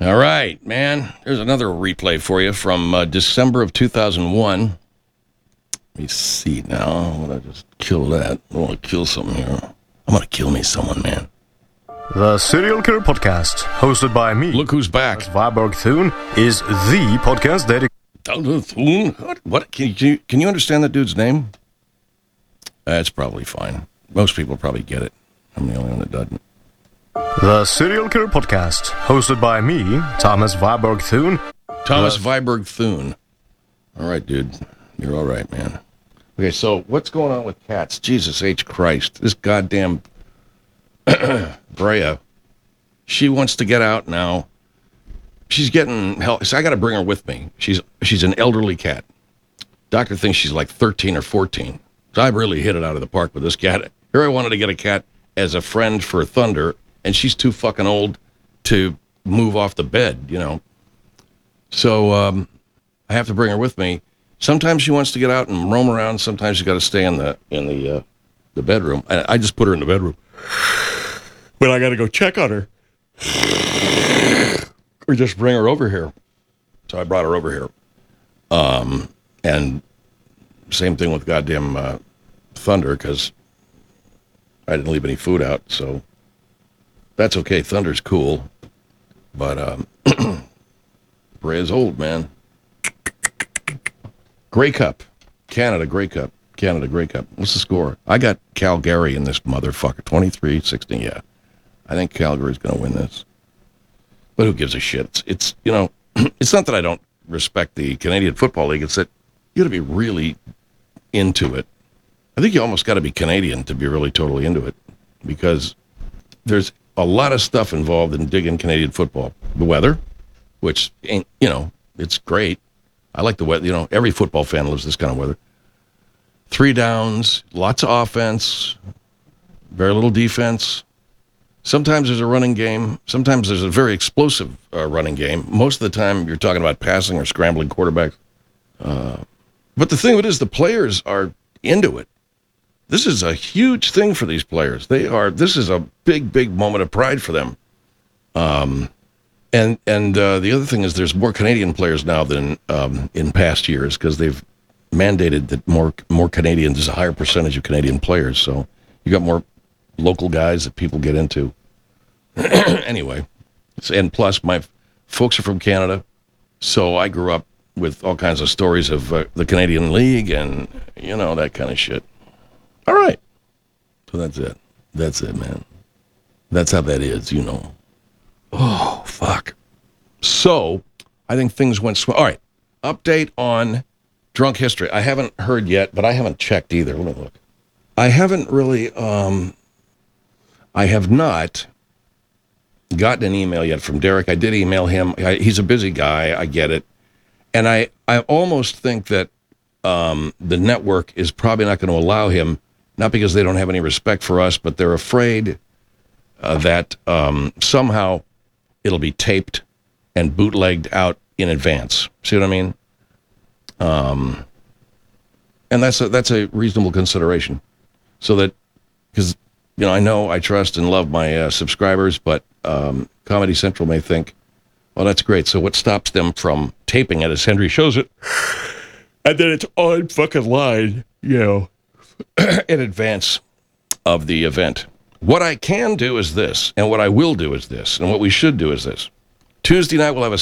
All right, man. There's another replay for you from December of 2001. Let me see now. I'm going to just kill that. I want to kill something here. I'm going to kill me someone, man. The Serial Killer Podcast, hosted by me. Look who's back. Viborg Thune is the podcast dedicated. What? Can you understand that dude's name? That's probably fine. Most people probably get it. I'm the only one that doesn't. The Serial Killer Podcast, hosted by me, Thomas Viborg Thune. Thomas Viborg Thune. All right, dude. You're all right, man. Okay, so what's going on with cats? Jesus H. Christ. This goddamn Brea. She wants to get out now. She's getting help. So I got to bring her with me. She's an elderly cat. Doctor thinks she's like 13 or 14. So I really hit it out of the park with this cat. Here I wanted to get a cat as a friend for Thunder, and she's too fucking old to move off the bed, you know. So I have to bring her with me. Sometimes she wants to get out and roam around. Sometimes she's got to stay in the bedroom. I just put her in the bedroom. But I got to go check on her. Or just bring her over here. So I brought her over here. And same thing with goddamn Thunder, because I didn't leave any food out, so that's okay. Thunder's cool. But Brea's old, man. Grey Cup. Canada Grey Cup. Canada Grey Cup. What's the score? I got Calgary in this motherfucker. 23-16, yeah. I think Calgary's going to win this. But who gives a shit? It's you know, it's not that I don't respect the Canadian Football League. It's that you got to be really into it. I think you almost got to be Canadian to be really totally into it, because there's a lot of stuff involved in digging Canadian football. The weather, which ain't, you know, it's great. I like the weather. You know, every football fan loves this kind of weather. 3 downs, lots of offense, very little defense. Sometimes there's a running game. Sometimes there's a very explosive running game. Most of the time you're talking about passing or scrambling quarterbacks. But the thing of it is, the players are into it. This is a huge thing for these players. This is a big, big moment of pride for them. And the other thing is, there's more Canadian players now than in past years, because they've mandated that more Canadians, is a higher percentage of Canadian players. So you got more local guys that people get into. Anyway, and plus my folks are from Canada, so I grew up with all kinds of stories of the Canadian League and, you know, that kind of shit. All right. So that's it. That's it, man. That's how that is, you know. Oh, fuck. So, I think things went All right. Update on drunk history. I haven't heard yet, but I haven't checked either. Let me look. I haven't really, I have not gotten an email yet from Derek. I did email him. He's a busy guy. I get it. And I almost think that the network is probably not going to allow him, not because they don't have any respect for us, but they're afraid that somehow it'll be taped and bootlegged out in advance. See what I mean? And that's a reasonable consideration. So that, because, you know, I trust and love my subscribers, but Comedy Central may think, well, that's great. So what stops them from taping it as Henry shows it? And then it's on fucking line, you know, in advance of the event. What I can do is this, and what I will do is this, and what we should do is this. Tuesday night we will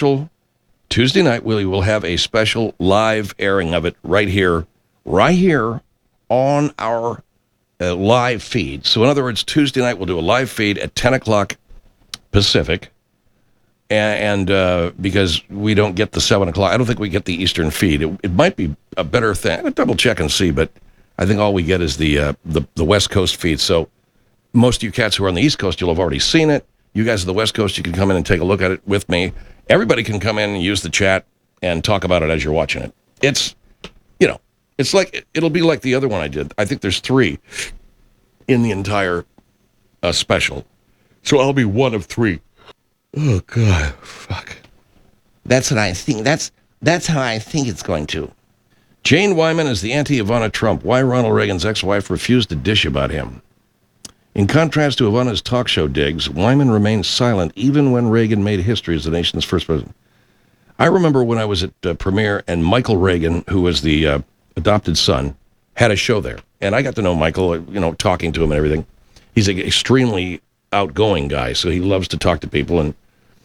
have a special live airing of it right here on our live feed. So in other words, Tuesday night we'll do a live feed at 10 o'clock Pacific. And because we don't get the 7 o'clock, I don't think we get the Eastern feed. It might be a better thing. I'll double check and see, but I think all we get is the West Coast feed. So most of you cats who are on the East Coast, you'll have already seen it. You guys on the West Coast, you can come in and take a look at it with me. Everybody can come in and use the chat and talk about it as you're watching it. It's, you know, it's like, it'll be like the other one I did. I think there's 3 in the entire special. So I'll be one of 3. Oh, God, fuck. That's what I think. That's how I think it's going to. Jane Wyman is the anti-Ivana Trump. Why Ronald Reagan's ex-wife refused to dish about him. In contrast to Ivana's talk show digs, Wyman remained silent even when Reagan made history as the nation's first president. I remember when I was at Premiere and Michael Reagan, who was the adopted son, had a show there. And I got to know Michael, talking to him and everything. He's an extremely outgoing guy, so he loves to talk to people. And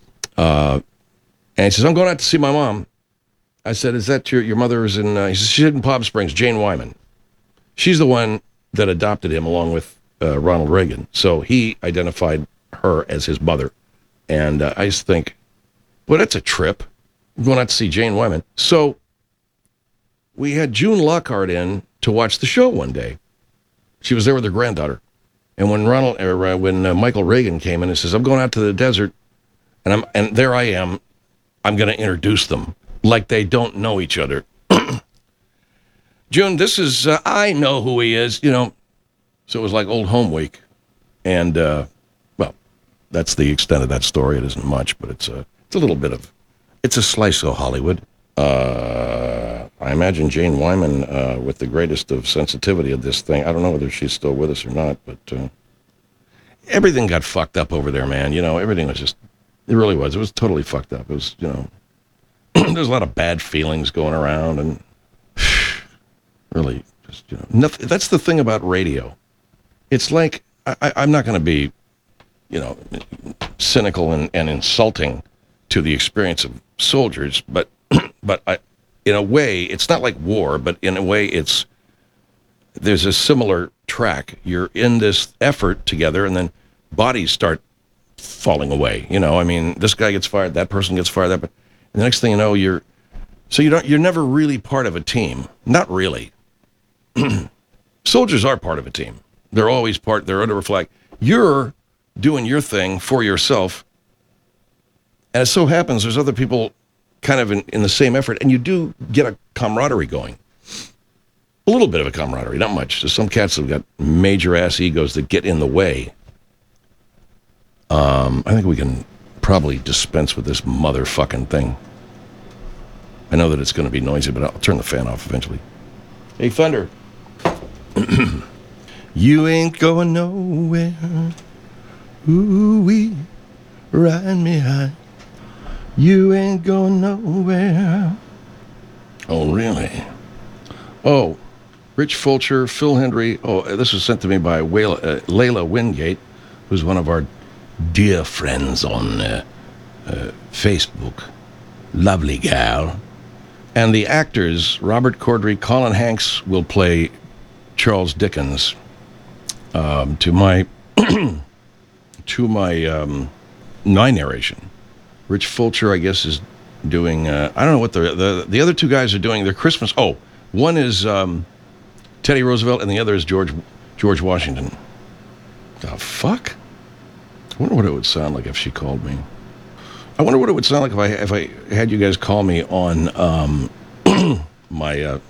he says, I'm going out to see my mom. I said, is that your mother is in, he says, she's in Palm Springs, Jane Wyman. She's the one that adopted him along with Ronald Reagan. So he identified her as his mother. And I just think, well, that's a trip. I'm going out to see Jane Wyman. So we had June Lockhart in to watch the show one day. She was there with her granddaughter. And when Michael Reagan came in and says, I'm going out to the desert, and there I am, I'm going to introduce them like they don't know each other. June, this is, I know who he is, So it was like old home week. And, well, that's the extent of that story. It isn't much, but it's a little bit of, it's a slice of Hollywood. I imagine Jane Wyman, with the greatest of sensitivity of this thing, I don't know whether she's still with us or not, but everything got fucked up over there, man. Everything was just, it really was. It was totally fucked up. It was, there's a lot of bad feelings going around, and really, just, nothing. That's the thing about radio. It's like, I'm not going to be, cynical and insulting to the experience of soldiers, but in a way, it's not like war, but in a way, there's a similar track. You're in this effort together, and then bodies start falling away. This guy gets fired, that person gets fired, and the next thing you know, you're never really part of a team. Not really. Soldiers are part of a team. They're always they're under a flag. You're doing your thing for yourself, and it so happens there's other people kind of in the same effort, and you do get a camaraderie going. A little bit of a camaraderie, not much. There's some cats that have got major ass egos that get in the way. I think we can probably dispense with this motherfucking thing. I know that it's going to be noisy, but I'll turn the fan off eventually. Hey, Thunder. You ain't going nowhere. Ooh-wee, ride me high. You ain't going nowhere. Oh, really? Oh, Rich Fulcher, Phil Hendry. Oh, this was sent to me by Layla Wingate, who's one of our dear friends on Facebook. Lovely gal. And the actors, Robert Corddry, Colin Hanks, will play Charles Dickens. To my narration. Rich Fulcher, I guess, is doing, I don't know what the other two guys are doing. Their Christmas, one is Teddy Roosevelt and the other is George Washington. The fuck? I wonder what it would sound like if she called me. I wonder what it would sound like if I had you guys call me on my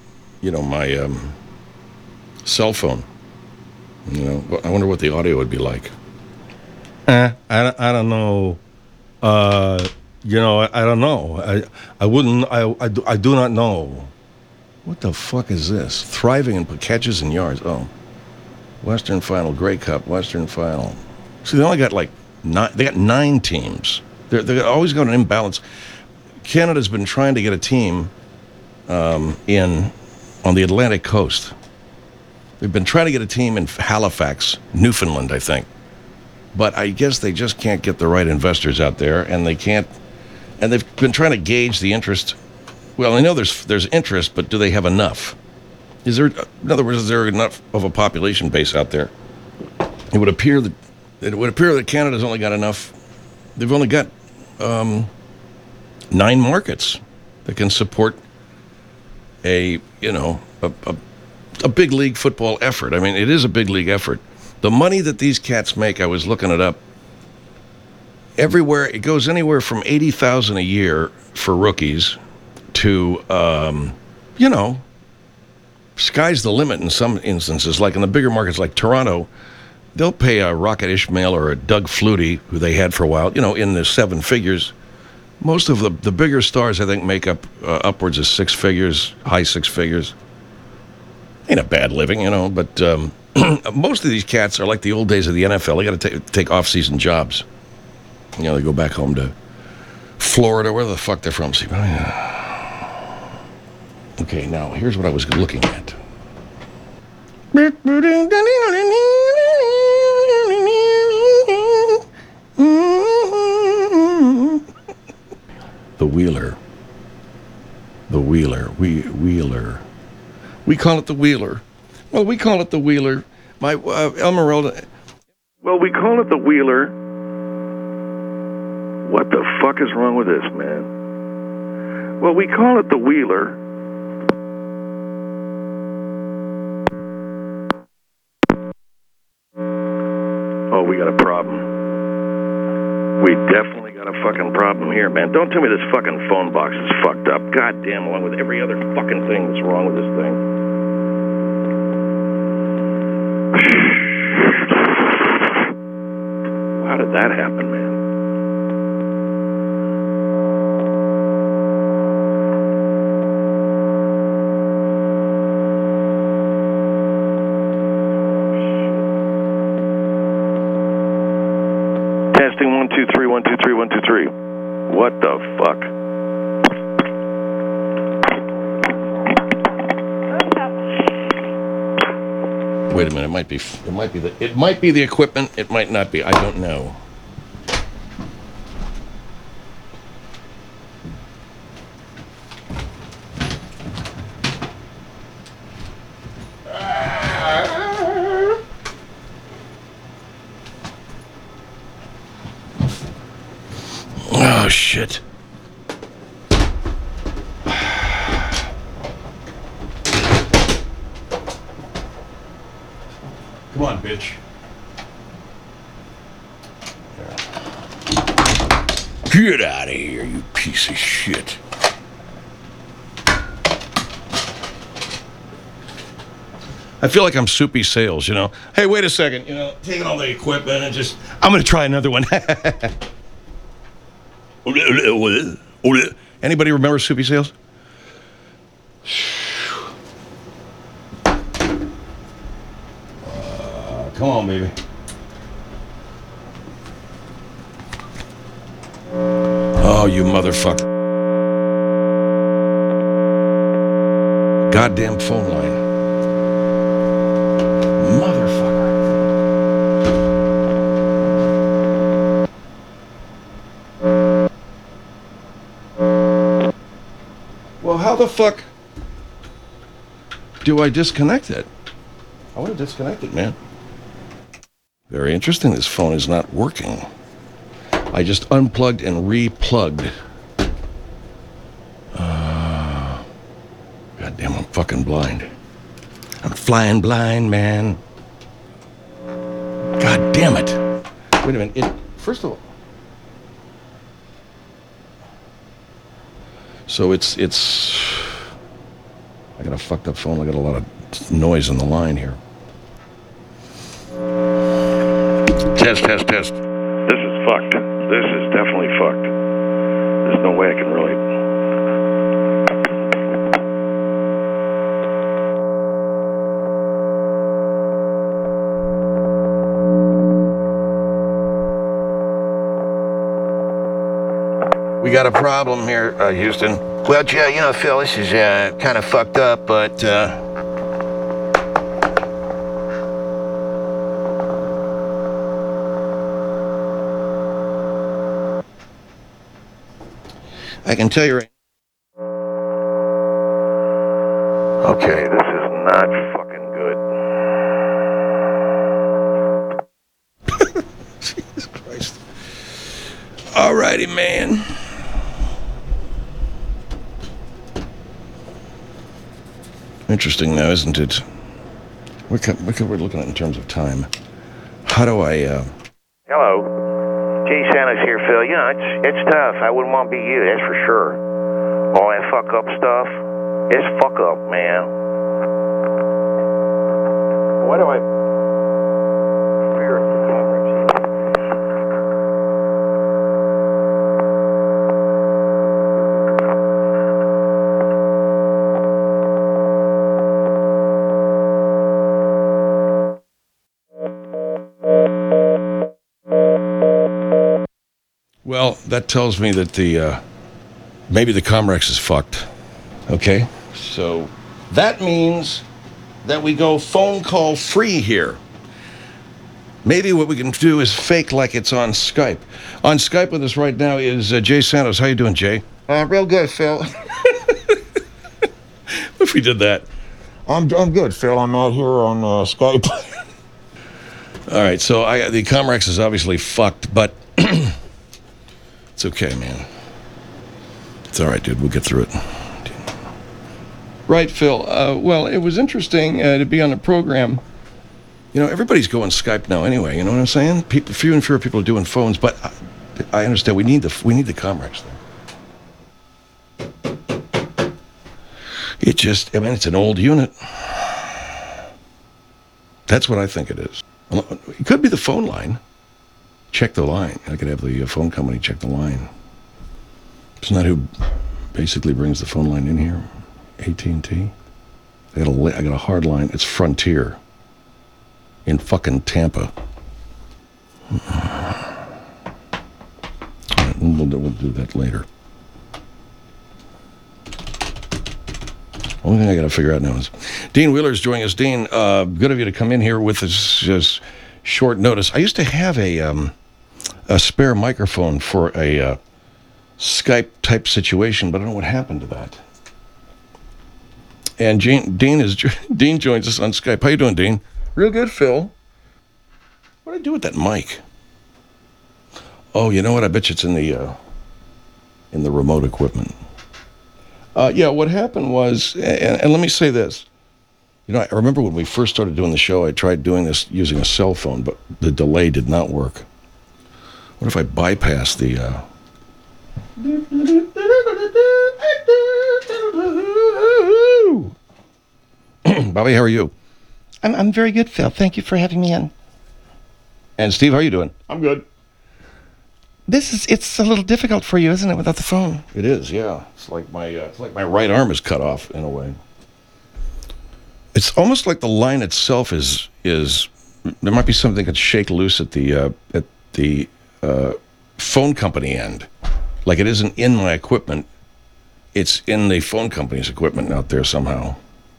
cell phone. I wonder what the audio would be like. I don't know. I don't know. I wouldn't. I do not know. What the fuck is this? Thriving in catches and yards. Oh, Western Final, Grey Cup, Western Final. See, they only got like 9. They got 9 teams. They always got an imbalance. Canada's been trying to get a team on the Atlantic coast. They've been trying to get a team in Halifax, Newfoundland, I think. But I guess they just can't get the right investors out there, and they can't. And they've been trying to gauge the interest. Well, I know there's interest, but do they have enough? In other words, is there enough of a population base out there? It would appear that Canada's only got enough. They've only got 9 markets that can support a big league football effort. I mean, it is a big league effort. The money that these cats make, I was looking it up. Everywhere, it goes anywhere from $80,000 a year for rookies to, sky's the limit in some instances. Like in the bigger markets like Toronto, they'll pay a Rocket Ishmael or a Doug Flutie, who they had for a while, in the 7 figures. Most of the bigger stars, I think, make up upwards of 6 figures, high 6 figures. Ain't a bad living, but Most of these cats are like the old days of the NFL. They got to take off-season jobs. You know, they go back home to Florida, where the fuck they're from. See, okay, now here's what I was looking at. The Wheeler. The Wheeler. Wheeler. We call it the Wheeler. Well, we call it the Wheeler. My Elmerelda. Well, we call it the Wheeler. What the fuck is wrong with this, man? Well, we call it the Wheeler. Oh, we got a problem. We definitely got a fucking problem here, man. Don't tell me this fucking phone box is fucked up. Goddamn, along with every other fucking thing that's wrong with this thing. How did that happen, man? Testing 1 2 3 1 2 3 1 2 3. What the fuck? Wait a minute. It might be the equipment. It might not be. I don't know. Oh shit. Come on, bitch. Get out of here, you piece of shit. I feel like I'm Soupy Sales, you know. Hey, wait a second, you know, taking all the equipment and just, I'm going to try another one. Anybody remember Soupy Sales? Come on, baby. Oh, you motherfucker. Goddamn phone line. Motherfucker. Well, how the fuck do I disconnect it? I want to disconnect it, man. Very interesting. This phone is not working. I just unplugged and replugged. Goddamn, I'm fucking blind. I'm flying blind, man. God damn it. Wait a minute. First of all. So it's. I got a fucked up phone. I got a lot of noise on the line here. Test. This is fucked. This is definitely fucked. There's no way I can really... We got a problem here, Houston. Well, Joe, you know, Phil, this is kind of fucked up, but I can tell you right... Okay, this is not fucking good. Jesus Christ. Alrighty, man. Interesting now, isn't it? What we're looking at in terms of time. How do I, Hello. G. Santa's here, Phil. You know, it's tough. I wouldn't want to be you, that's for sure. All that fuck up stuff, it's fuck up, man. Why do I... Well, that tells me that maybe the Comrex is fucked. Okay? So that means that we go phone call free here. Maybe what we can do is fake like it's on Skype. On Skype with us right now is Jay Santos. How you doing, Jay? Real good, Phil. If we did that. I'm good, Phil. I'm out here on Skype. All right, so the Comrex is obviously fucked, but it's okay, man. It's all right, dude. We'll get through it. Right, Phil. Well, it was interesting to be on the program. You know, everybody's going Skype now anyway, you know what I'm saying? Fewer and fewer people are doing phones, but I understand we need the Comrex thing. It's an old unit. That's what I think it is. It could be the phone line. Check the line. I could have the phone company check the line. Isn't that who basically brings the phone line in here? AT&T? I got a hard line. It's Frontier in fucking Tampa. All right, we'll do that later. Only thing I got to figure out now is Dean Wheeler's joining us. Dean, good of you to come in here with us just short notice. I used to have a spare microphone for a Skype type situation, but I don't know what happened to that. And Dean joins us on Skype. How you doing, Dean? Real good, Phil. What did I do with that mic? Oh, you know what? I bet you it's in the remote equipment. Yeah, what happened was, and let me say this. You know, I remember when we first started doing the show, I tried doing this using a cell phone, but the delay did not work. What if I bypass the... Bobby, how are you? I'm very good, Phil. Thank you for having me in. And Steve, how are you doing? I'm good. It's a little difficult for you, isn't it, without the phone? It is, yeah. It's like my right arm is cut off in a way. It's almost like the line itself is there might be something that could shake loose at the phone company end. Like it isn't in my equipment. It's in the phone company's equipment out there somehow.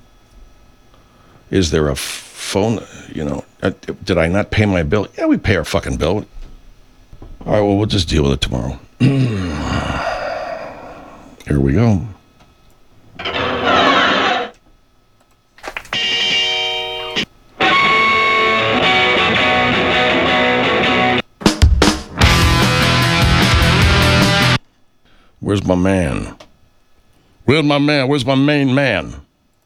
Is there a phone, did I not pay my bill? Yeah, we pay our fucking bill. All right, well, we'll just deal with it tomorrow. Here we go. Where's my man? Where's my man? Where's my main man?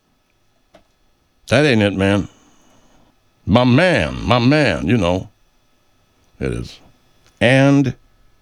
That ain't it, man. My man, you know. It is. And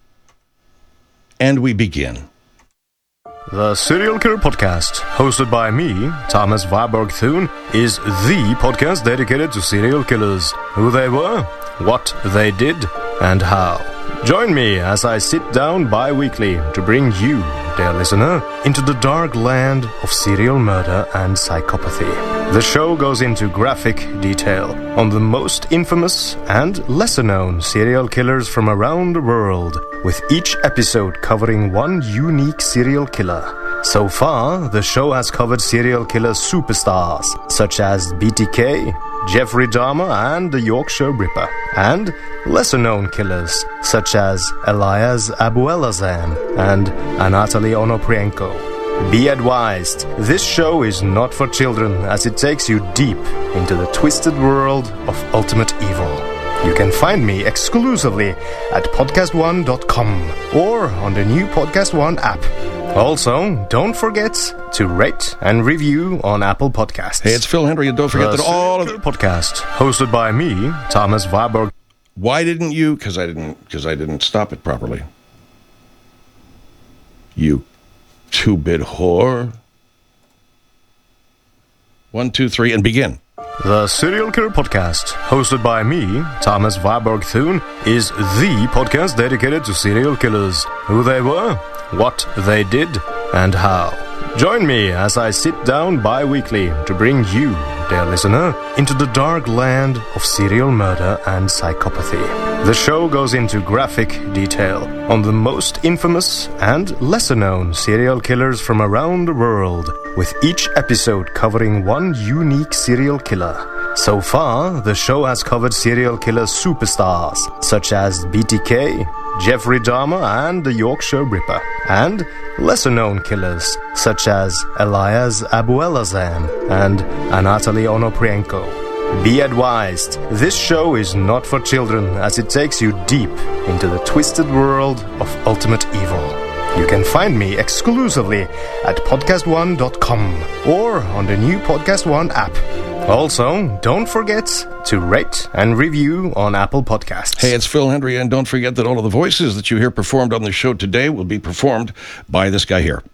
we begin. The Serial Killer Podcast, hosted by me, Thomas Warburg Thune, is the podcast dedicated to serial killers, who they were, what they did, and how. Join me as I sit down bi-weekly to bring you, dear listener, into the dark land of serial murder and psychopathy. The show goes into graphic detail on the most infamous and lesser-known serial killers from around the world, with each episode covering one unique serial killer. So far, the show has covered serial killer superstars such as BTK, Jeffrey Dahmer, and the Yorkshire Ripper, and lesser-known killers such as Elias Abuelazan and Anatoly Onoprienko. Be advised, this show is not for children as it takes you deep into the twisted world of ultimate evil. You can find me exclusively at podcastone.com or on the new Podcast One app. Also, don't forget to rate and review on Apple Podcasts. Hey, it's Phil Hendry, and don't forget that all of the podcast hosted by me, Thomas Warburg. Why didn't you? Because I didn't stop it properly. You two-bit whore. 1, 2, 3, and begin. The Serial Killer Podcast, hosted by me, Thomas Warburg Thune, is the podcast dedicated to serial killers, who they were, what they did, and how. Join me as I sit down bi-weekly to bring you, dear listener, into the dark land of serial murder and psychopathy. The show goes into graphic detail on the most infamous and lesser-known serial killers from around the world, with each episode covering one unique serial killer. So far, the show has covered serial killer superstars such as BTK, Jeffrey Dahmer and the Yorkshire Ripper, and lesser-known killers such as Elias Abuelazam and Anatoly Onoprienko. Be advised, this show is not for children as it takes you deep into the twisted world of ultimate evil. You can find me exclusively at podcastone.com or on the new Podcast One app. Also, don't forget to rate and review on Apple Podcasts. Hey, it's Phil Hendry, and don't forget that all of the voices that you hear performed on the show today will be performed by this guy here.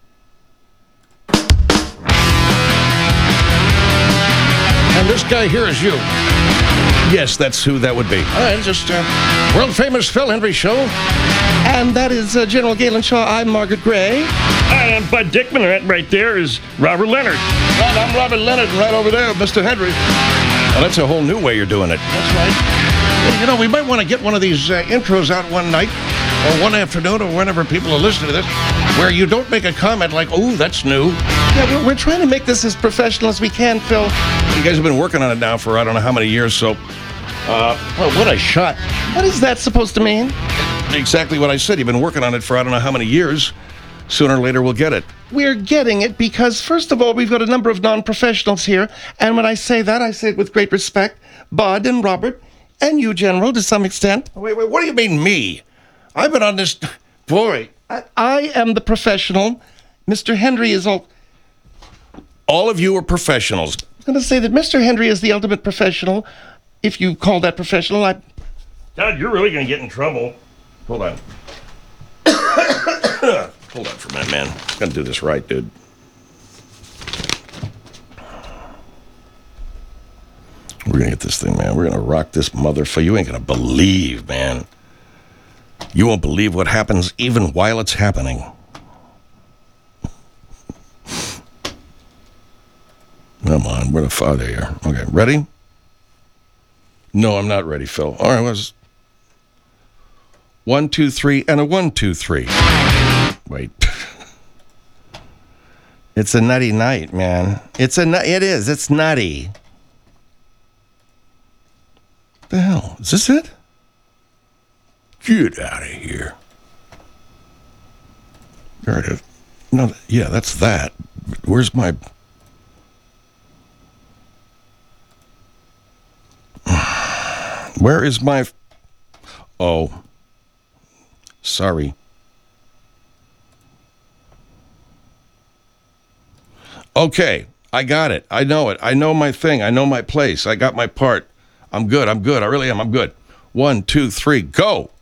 And this guy here is you. Yes, that's who that would be. All right, just world-famous Phil Hendry Show. And that is General Galen Shaw. I'm Margaret Gray. Hi, I'm Bud Dickman, and that right there is Robert Leonard. Right, I'm Robert Leonard, and right over there, Mr. Hendry. Well, that's a whole new way you're doing it. That's right. You know, we might want to get one of these intros out one night or one afternoon or whenever people are listening to this, where you don't make a comment like, oh, that's new. Yeah, we're trying to make this as professional as we can, Phil. You guys have been working on it now for I don't know how many years, so... well, what a shot. What is that supposed to mean? Exactly what I said. You've been working on it for I don't know how many years. Sooner or later, we'll get it. We're getting it because, first of all, we've got a number of non-professionals here. And when I say that, I say it with great respect. Bud and Robert, and you, General, to some extent. Wait, what do you mean, me? I've been on this... Boy. I am the professional. Mr. Hendry is all... All of you are professionals. I was going to say that Mr. Hendry is the ultimate professional. If you call that professional, Dad, you're really going to get in trouble. Hold on. Hold on for a minute, man. I'm going to do this right, dude. We're going to get this thing, man. We're going to rock this motherfucker. You ain't going to believe, man. You won't believe what happens even while it's happening. Come on, we're the father here. Okay, ready? No, I'm not ready, Phil. All right, was 1, 2, 3, and a 1, 2, 3. Wait. It's a nutty night, man. It is. It's nutty. What the hell? Is this it? Get out of here. There it is. No, yeah, that's that. Where's my... Where is my... Oh. Sorry. Okay, I got it. I know it. I know my thing. I know my place. I got my part. I'm good. I really am. I'm good. 1, 2, 3, go.